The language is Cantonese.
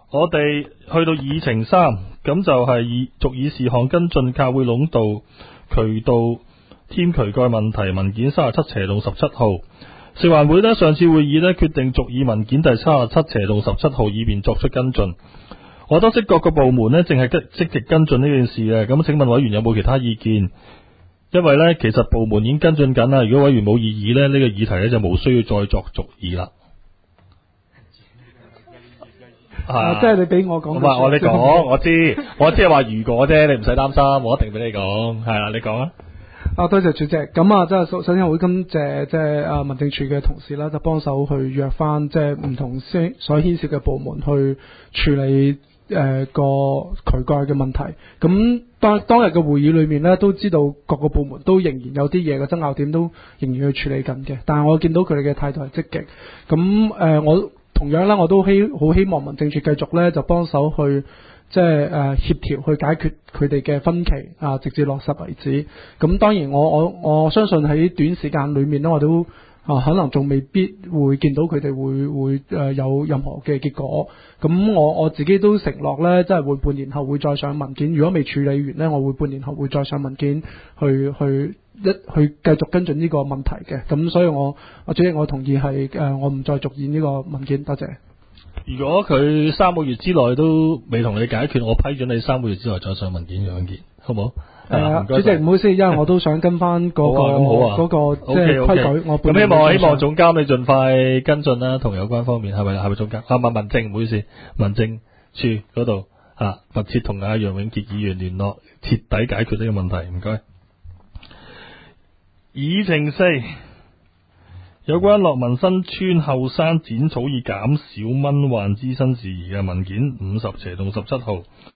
我哋去到議程3，咁就係續議事項跟進靠會壟道渠道添渠蓋問題文件37/17號。食環會呢，上次會議呢，決定續議文件第37/17號，以便作出跟進。我得悉各個部門呢，正係積極跟進呢件事嘅，咁請問委員有冇其他意見？因為呢，其實部門已經跟進緊啦，如果委員冇異議呢，呢個議題呢，就冇需要再作續議啦。 即係你俾我講。 唔係，我你講，我知係話如果啫，你唔使擔心，我一定俾你講。係啦，你講啊。 多謝主席。咁啊，即係首先我會感謝即係民政處嘅同事啦，就幫手去約翻即係唔同所牽涉嘅部門去處理個渠蓋嘅問題。咁當日嘅會議裏面呢，都知道各個部門都仍然有啲嘢嘅爭拗點都仍然去處理緊嘅。但係我見到佢哋嘅態度係積極。咁我同樣咧，我都好希望民政處繼續咧就幫手去即係協調去解決佢哋嘅分歧啊，直至落實為止。咁當然我相信喺短時間裏面咧，我都可能仲未必會見到佢哋會有任何嘅結果。咁我自己都承諾咧，即係會半年後會再上文件。如果未處理完咧，我會半年後會再上文件去繼續跟進呢個問題嘅。咁所以我主席我同意係我唔再續議呢個文件。多謝。 如果佢3個月之內都未同你解決，我批准你3個月之內再上文件嘅文件，好唔好？ 主席唔好意思，因為我都想跟翻嗰個即係規矩。我咁希望總監你盡快跟進啦，同有關方面係咪總監？唔係民政，唔好意思，民政處嗰度密切同阿楊永傑議員聯絡，徹底解決呢個問題。唔該。議程4。有關樂民新村後山剪草以減少蚊患滋生事宜嘅文件50/17號。